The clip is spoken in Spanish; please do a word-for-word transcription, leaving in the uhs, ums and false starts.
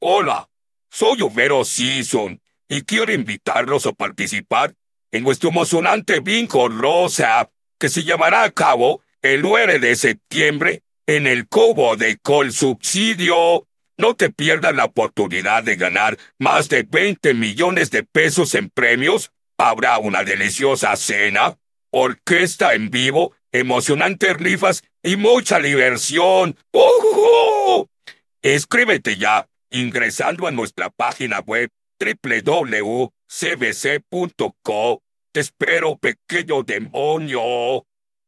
Hola, soy Homero Simpson y quiero invitarlos a participar en nuestro emocionante bingo rosa que se llevará a cabo el nueve de septiembre en el Cubo de Col Subsidio. No te pierdas la oportunidad de ganar más de veinte millones de pesos en premios. Habrá una deliciosa cena, orquesta en vivo, emocionantes rifas y mucha diversión. ¡Uh! Escríbete ya ingresando a nuestra página web doble u doble u doble u punto c b c punto co. Te espero, pequeño demonio.